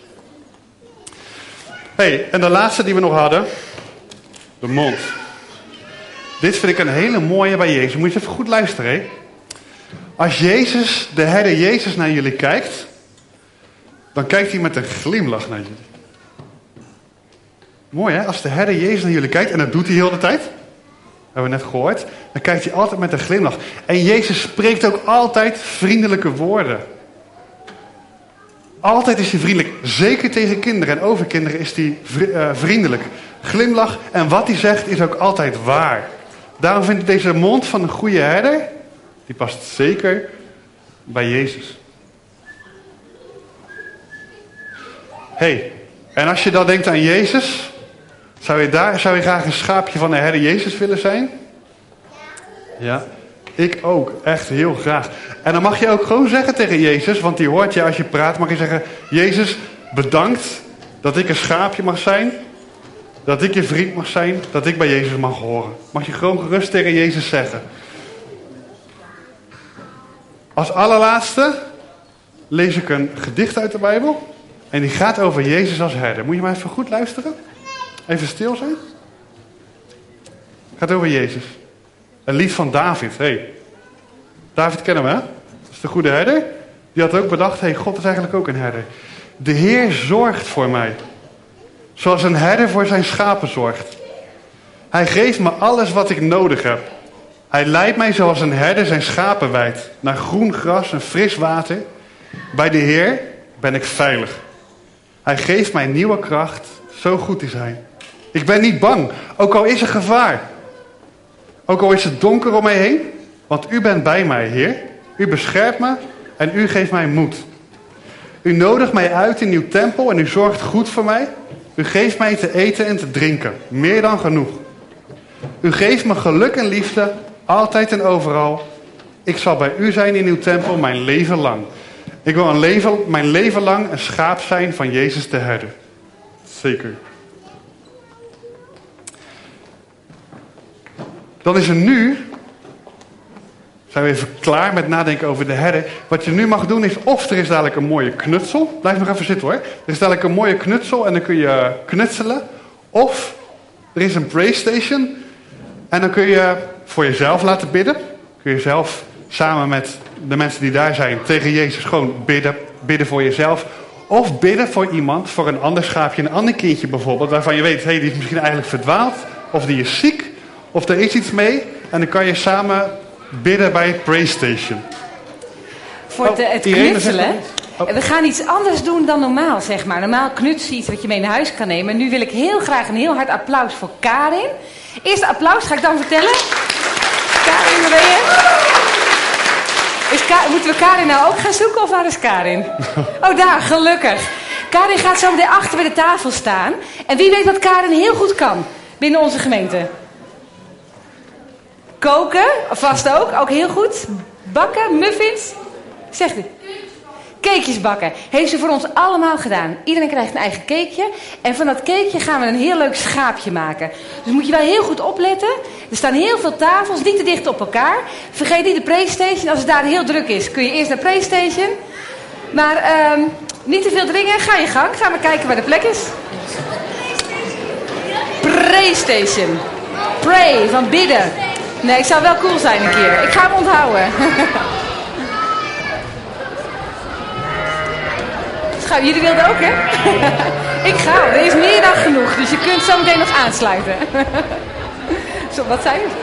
Hey, en de laatste die we nog hadden. De mond. Dit vind ik een hele mooie bij Jezus. Moet je even goed luisteren, hè? Als Jezus, de herder Jezus naar jullie kijkt, dan kijkt hij met een glimlach naar jullie. Mooi hè, als de herder Jezus naar jullie kijkt, en dat doet hij heel de tijd, hebben we net gehoord, dan kijkt hij altijd met een glimlach. En Jezus spreekt ook altijd vriendelijke woorden. Altijd is hij vriendelijk, zeker tegen kinderen en over kinderen is hij vriendelijk. Glimlach en wat hij zegt is ook altijd waar. Daarom vind ik deze mond van een goede herder, die past zeker bij Jezus. Hey, en als je dan denkt aan Jezus, zou je, daar, zou je graag een schaapje van de herder Jezus willen zijn? Ja, ik ook. Echt heel graag. En dan mag je ook gewoon zeggen tegen Jezus, want die hoort je als je praat, mag je zeggen, Jezus, bedankt dat ik een schaapje mag zijn, dat ik je vriend mag zijn, dat ik bij Jezus mag horen. Mag je gewoon gerust tegen Jezus zeggen. Als allerlaatste lees ik een gedicht uit de Bijbel. En die gaat over Jezus als herder. Moet je maar even goed luisteren? Even stil zijn. Het gaat over Jezus. Een lied van David. Hey. David kennen we, hè? Dat is de goede herder. Die had ook bedacht, hey, God is eigenlijk ook een herder. De Heer zorgt voor mij. Zoals een herder voor zijn schapen zorgt. Hij geeft me alles wat ik nodig heb. Hij leidt mij zoals een herder zijn schapen weidt. Naar groen gras en fris water. Bij de Heer ben ik veilig. Hij geeft mij nieuwe kracht. Zo goed is hij. Ik ben niet bang. Ook al is er gevaar. Ook al is het donker om mij heen. Want u bent bij mij, Heer. U beschermt me en u geeft mij moed. U nodigt mij uit in uw tempel en u zorgt goed voor mij. U geeft mij te eten en te drinken. Meer dan genoeg. U geeft me geluk en liefde. Altijd en overal. Ik zal bij u zijn in uw tempel mijn leven lang. Ik wil een leven, mijn leven lang een schaap zijn van Jezus de herder. Zeker. Dan is er nu, zijn we even klaar met nadenken over de herder. Wat je nu mag doen is, of er is dadelijk een mooie knutsel. Blijf nog even zitten hoor. Er is dadelijk een mooie knutsel en dan kun je knutselen. Of er is een praystation. En dan kun je voor jezelf laten bidden. Kun je zelf samen met de mensen die daar zijn tegen Jezus gewoon bidden. Bidden voor jezelf. Of bidden voor iemand, voor een ander schaapje, een ander kindje bijvoorbeeld. Waarvan je weet, hé, hey, die is misschien eigenlijk verdwaald. Of die is ziek. Of er is iets mee. En dan kan je samen bidden bij het praystation. Voor het, oh, het knutselen. Oh. We gaan iets anders doen dan normaal, zeg maar. Normaal knuts je iets wat je mee naar huis kan nemen. En nu wil ik heel graag een heel hard applaus voor Karin. Eerste applaus ga ik dan vertellen. Karin, waar ben je? Is Ka- Moeten we Karin nou ook gaan zoeken of waar is Karin? Oh, daar, gelukkig. Karin gaat zo meteen achter bij de tafel staan. En wie weet wat Karin heel goed kan binnen onze gemeente? Koken, vast ook, ook heel goed. Bakken, muffins. Zeg het. Cakejes bakken. Heeft ze voor ons allemaal gedaan. Iedereen krijgt een eigen cakeje. En van dat cakeje gaan we een heel leuk schaapje maken. Dus moet je wel heel goed opletten. Er staan heel veel tafels, niet te dicht op elkaar. Vergeet niet de Playstation. Als het daar heel druk is, kun je eerst naar Playstation. Maar um, niet te veel dringen. Ga je gang. Ga maar kijken waar de plek is. Playstation. Pray, van bidden. Nee, ik zou wel cool zijn een keer. Ik ga hem onthouden. Schouw, jullie wilden ook, hè? Ik ga, er is meer dan genoeg. Dus je kunt zo meteen nog aansluiten. Zo, wat zei je?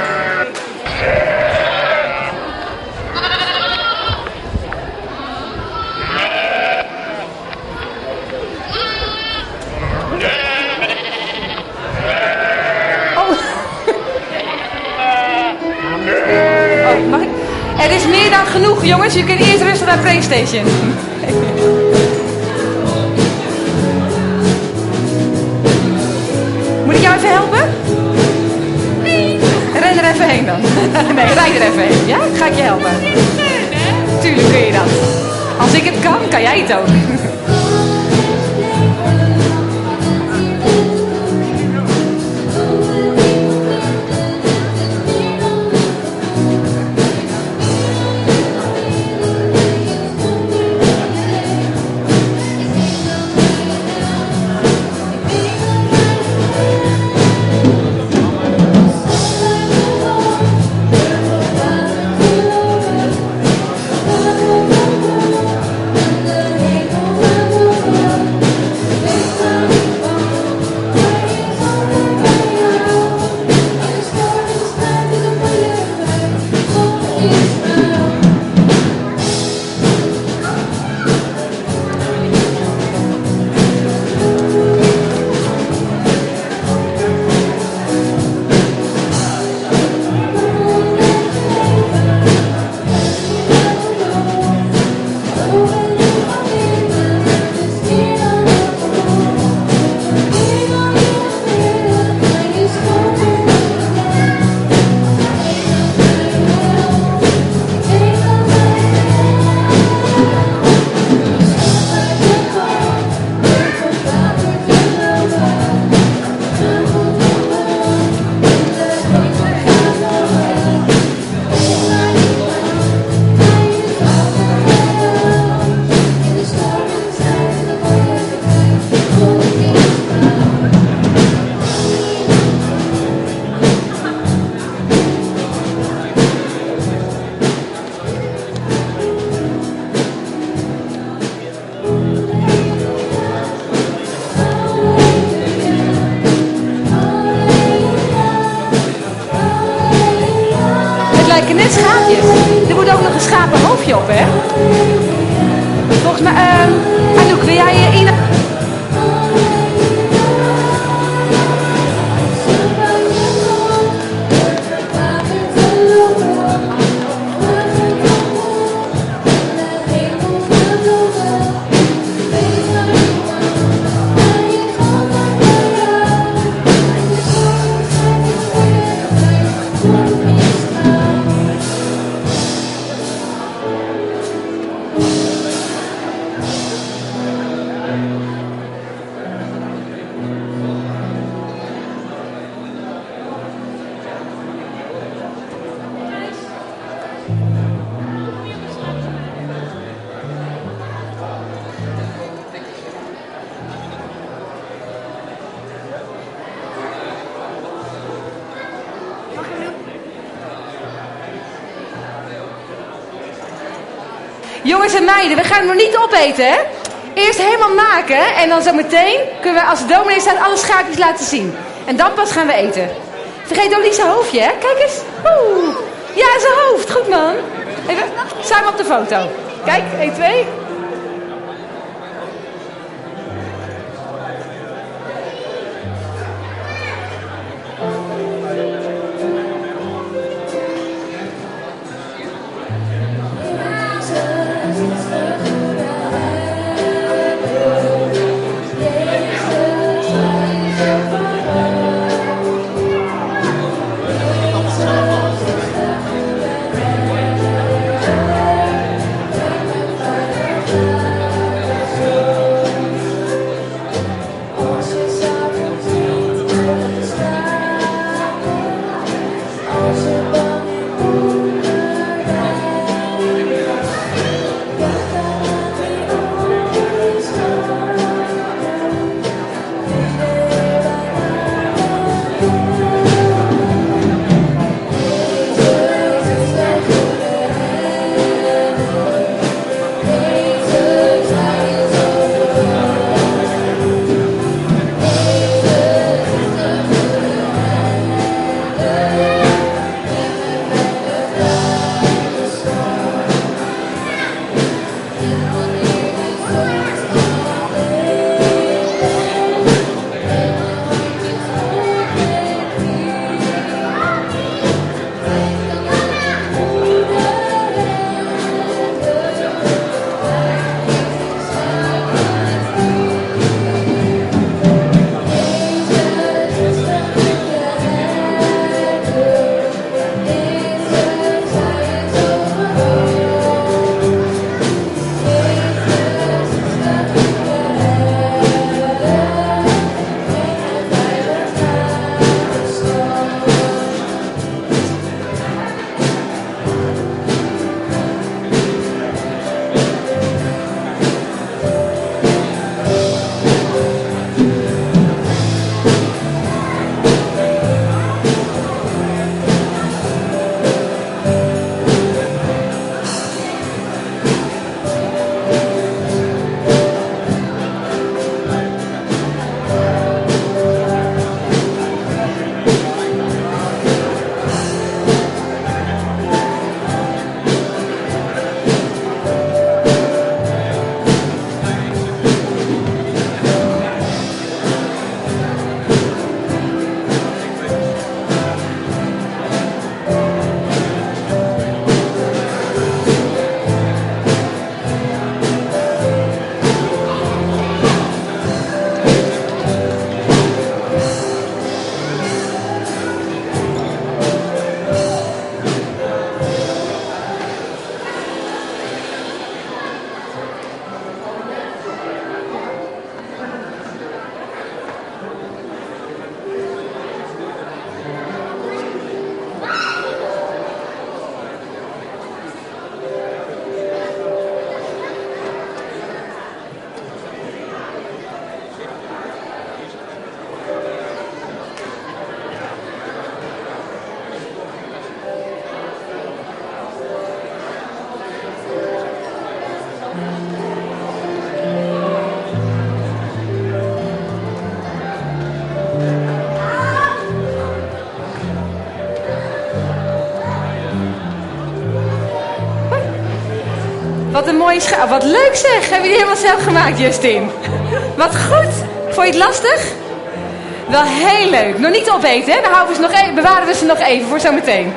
Oh, mag ik? Er is meer dan genoeg, jongens. Je kunt eerst rustig naar PlayStation. Nee, rijd er even heen. Ja? Ga ik je helpen? Tuurlijk kun je dat. Als ik het kan, kan jij het ook. Net schaapjes. Er moet ook nog een schapenhoofdje op, hè? Volgens mij, uh, Anouk, wil jij je in... Jongens en meiden, we gaan hem nog niet opeten, hè? Eerst helemaal maken en dan zo meteen kunnen we als de dominee staat alle schaapjes laten zien. En dan pas gaan we eten. Vergeet ook niet zijn hoofdje, hè? Kijk eens. Oeh. Ja, zijn hoofd. Goed, man. Even samen op de foto. Kijk, één, twee. mooie schaap. Wat leuk zeg. Heb je die helemaal zelf gemaakt, Justin? Wat goed. Vond je het lastig? Wel heel leuk. Nog niet opeten, hè? Dan houden we ze nog even, bewaren we ze nog even voor zometeen.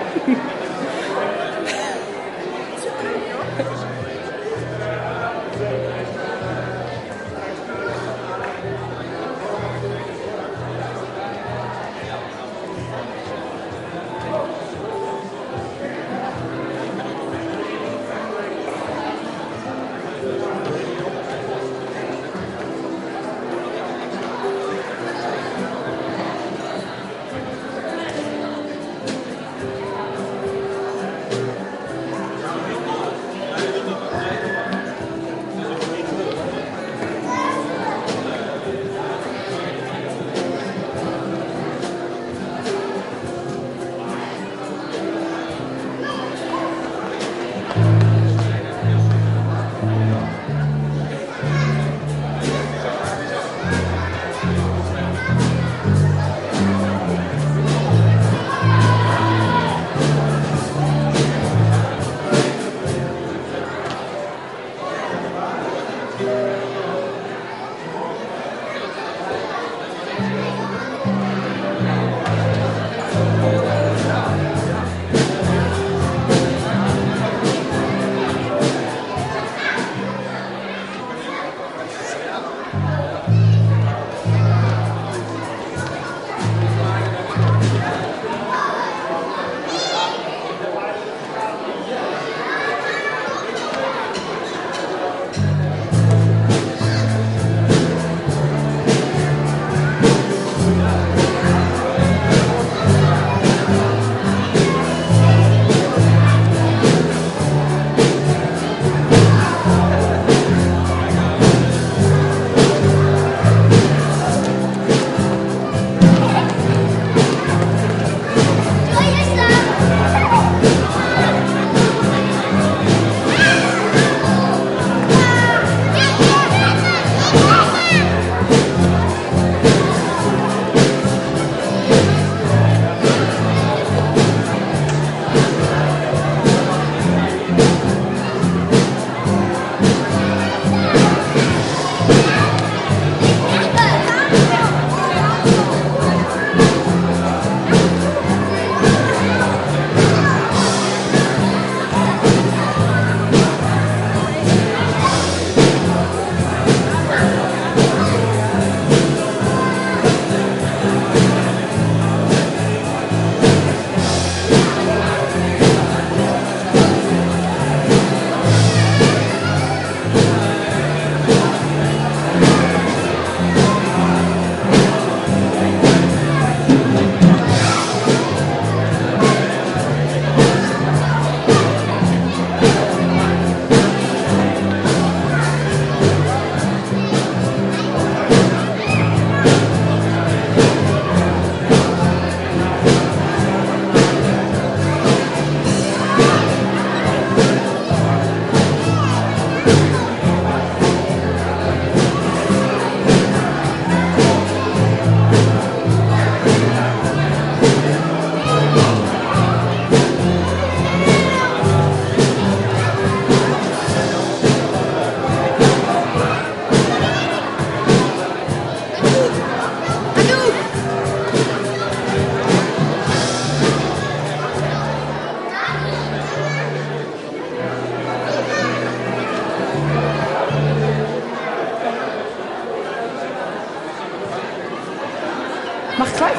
Mag ik kwijt?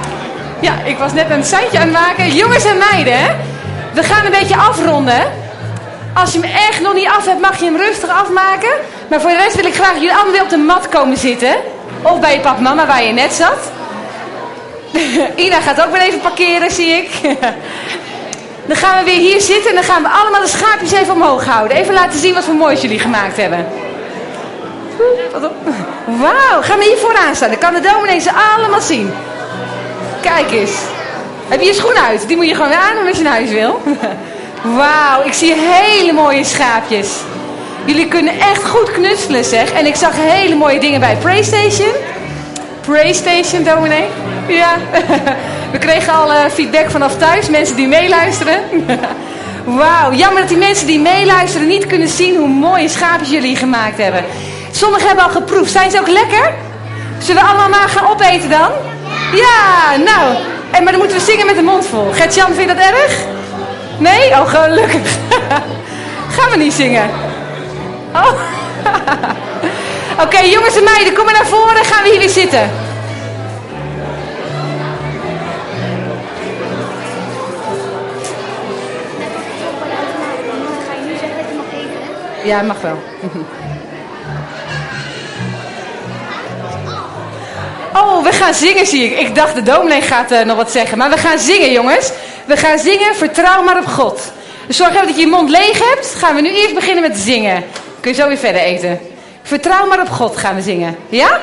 Ja, ik was net een seintje aan het maken. Jongens en meiden, hè? We gaan een beetje afronden. Als je hem echt nog niet af hebt, mag je hem rustig afmaken. Maar voor de rest wil ik graag jullie allemaal weer op de mat komen zitten. Of bij je pap en mama, waar je net zat. Ina gaat ook weer even parkeren, zie ik. Dan gaan we weer hier zitten en dan gaan we allemaal de schaapjes even omhoog houden. Even laten zien wat voor moois jullie gemaakt hebben. Wauw, ga maar hier vooraan staan. Dan kan de dominee ze allemaal zien. Kijk eens. Heb je je schoen uit? Die moet je gewoon weer aan doen als je naar huis wil. Wauw, ik zie hele mooie schaapjes. Jullie kunnen echt goed knutselen, zeg. En ik zag hele mooie dingen bij PlayStation. PlayStation, dominee. Ja. We kregen al uh, feedback vanaf thuis. Mensen die meeluisteren. Wauw, jammer dat die mensen die meeluisteren niet kunnen zien hoe mooie schaapjes jullie gemaakt hebben. Sommigen hebben al geproefd. Zijn ze ook lekker? Zullen we allemaal maar gaan opeten dan? Ja, nou. En, maar dan moeten we zingen met de mond vol. Gert-Jan, vind je dat erg? Nee? Oh, gelukkig. Gaan we niet zingen? Oh. Oké, okay, jongens en meiden, kom maar naar voren. Gaan we hier weer zitten. Ja, mag wel. Oh, we gaan zingen, zie ik. Ik dacht, de dominee gaat uh, nog wat zeggen. Maar we gaan zingen, jongens. We gaan zingen, vertrouw maar op God. Dus zorg even dat je je mond leeg hebt. Gaan we nu eerst beginnen met zingen. Kun je zo weer verder eten. Vertrouw maar op God gaan we zingen. Ja?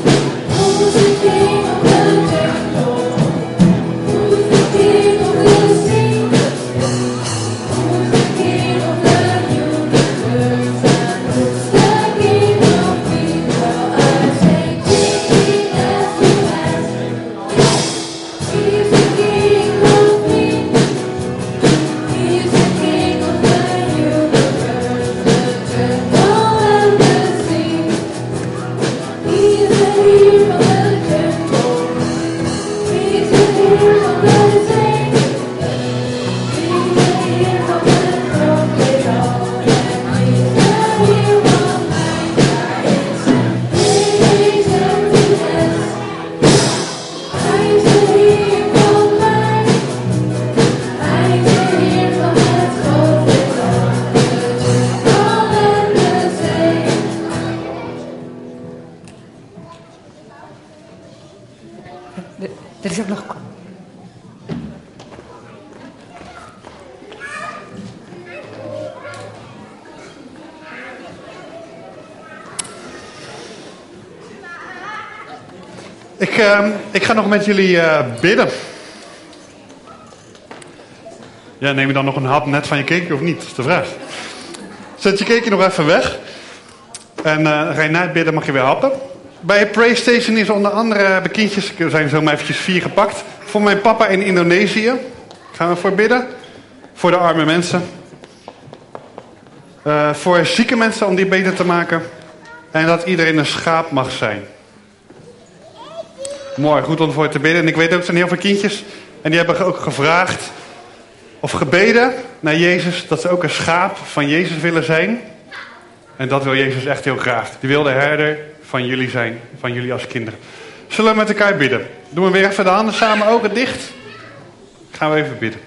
Who's Ik, uh, ik ga nog met jullie uh, bidden. Ja, neem je dan nog een hap net van je cake of niet? Dat is de vraag. Zet je cake nog even weg. En uh, ga je na het bidden mag je weer happen. Bij PlayStation is onder andere de kindjes, er zijn zomaar eventjes vier gepakt. Voor mijn papa in Indonesië. Gaan we voor bidden. Voor de arme mensen. Uh, voor zieke mensen om die beter te maken. En dat iedereen een schaap mag zijn. Mooi, goed om voor te bidden. En ik weet ook, er zijn heel veel kindjes. En die hebben ook gevraagd of gebeden naar Jezus. Dat ze ook een schaap van Jezus willen zijn. En dat wil Jezus echt heel graag. Die wil de herder van jullie zijn. Van jullie als kinderen. Zullen we met elkaar bidden? Doen we weer even de handen samen, ogen dicht. Gaan we even bidden.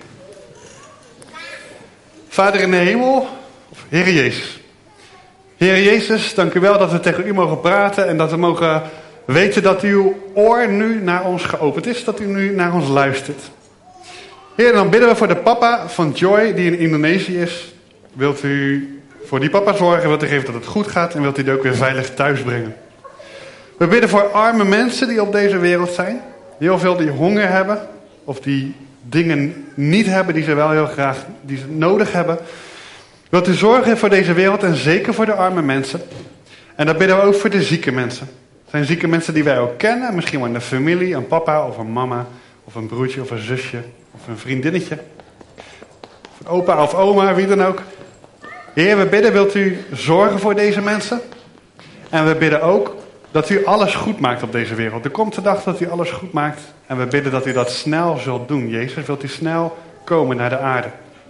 Vader in de hemel, Heer Jezus. Heer Jezus, dank u wel dat we tegen u mogen praten. En dat we mogen weten dat uw oor nu naar ons geopend is. Dat u nu naar ons luistert. Heer, dan bidden we voor de papa van Joy die in Indonesië is. Wilt u voor die papa zorgen, wilt u geven dat het goed gaat. En wilt u die ook weer veilig thuis brengen. We bidden voor arme mensen die op deze wereld zijn. Heel veel die honger hebben. Of die dingen niet hebben die ze wel heel graag die ze nodig hebben. Wilt u zorgen voor deze wereld en zeker voor de arme mensen. En dan bidden we ook voor de zieke mensen. Het zijn zieke mensen die wij ook kennen. Misschien wel in de familie, een papa of een mama. Of een broertje of een zusje. Of een vriendinnetje. Of een opa of oma, wie dan ook. Heer, we bidden, wilt u zorgen voor deze mensen. En we bidden ook dat u alles goed maakt op deze wereld. Er komt de dag dat u alles goed maakt. En we bidden dat u dat snel zult doen. Jezus, wilt u snel komen naar de aarde.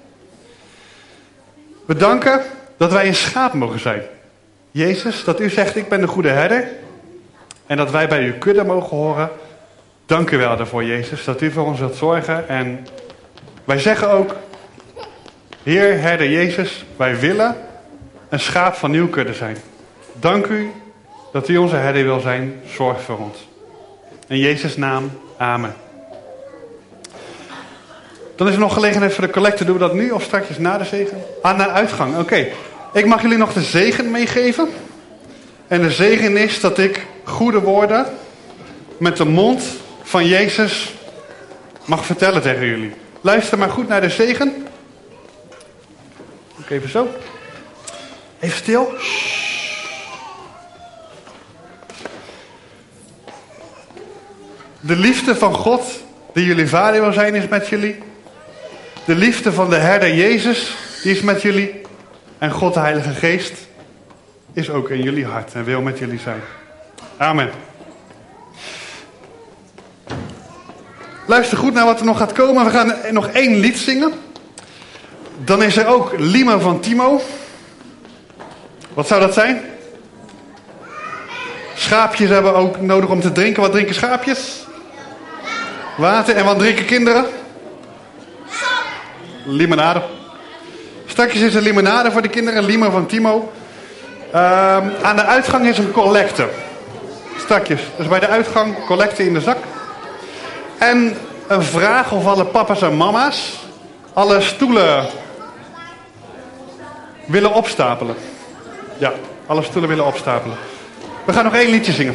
We danken dat wij een schaap mogen zijn. Jezus, dat u zegt, ik ben de goede herder. En dat wij bij uw kudde mogen horen. Dank u wel daarvoor, Jezus, dat u voor ons wilt zorgen. En wij zeggen ook, Heer, herder Jezus, wij willen een schaap van uw kudde zijn. Dank u dat u onze herder wil zijn. Zorg voor ons. In Jezus' naam, amen. Dan is er nog gelegenheid voor de collecte. Doen we dat nu of straks na de zegen? Ah, na uitgang. Oké. Okay. Ik mag jullie nog de zegen meegeven. En de zegen is dat ik goede woorden met de mond van Jezus mag vertellen tegen jullie. Luister maar goed naar de zegen. Ook even zo. Even stil. De liefde van God, die jullie vader wil zijn, is met jullie. De liefde van de herder Jezus, die is met jullie. En God de Heilige Geest is ook in jullie hart en wil met jullie zijn. Amen. Luister goed naar wat er nog gaat komen. We gaan nog één lied zingen. Dan is er ook Lima van Timo. Wat zou dat zijn? Schaapjes hebben ook nodig om te drinken. Wat drinken schaapjes? Water. En wat drinken kinderen? Limonade. Straks is er limonade voor de kinderen. Lima van Timo. Uh, aan de uitgang is een collecte. Strakjes. Dus bij de uitgang collecte in de zak. En een vraag of alle papa's en mama's alle stoelen willen opstapelen. Ja, alle stoelen willen opstapelen. We gaan nog één liedje zingen.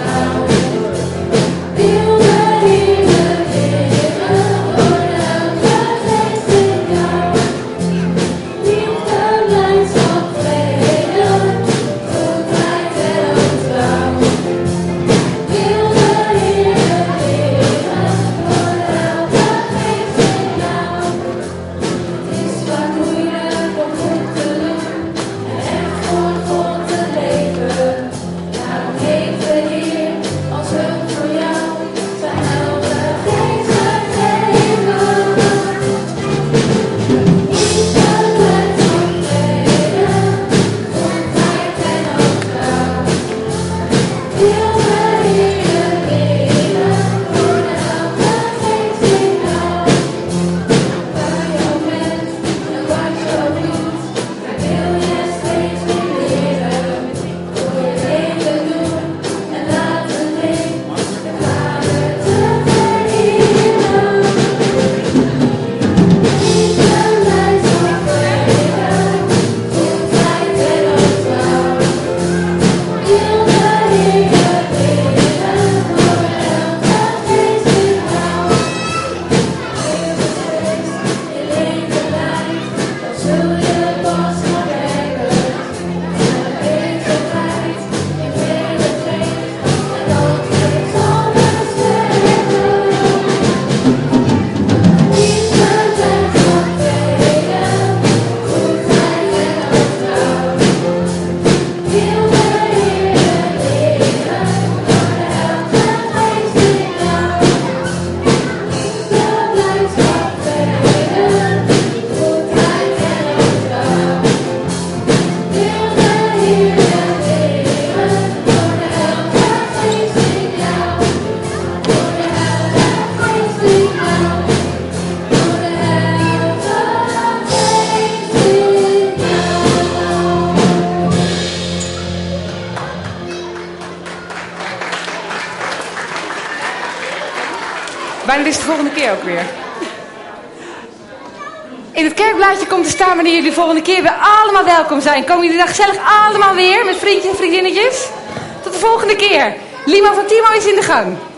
Feel the heat of it, oh, wanneer is het de volgende keer ook weer? In het kerkblaadje komt te staan wanneer jullie de volgende keer weer allemaal welkom zijn. Komen jullie dan gezellig allemaal weer met vriendjes en vriendinnetjes? Tot de volgende keer. Limo van Timo is in de gang.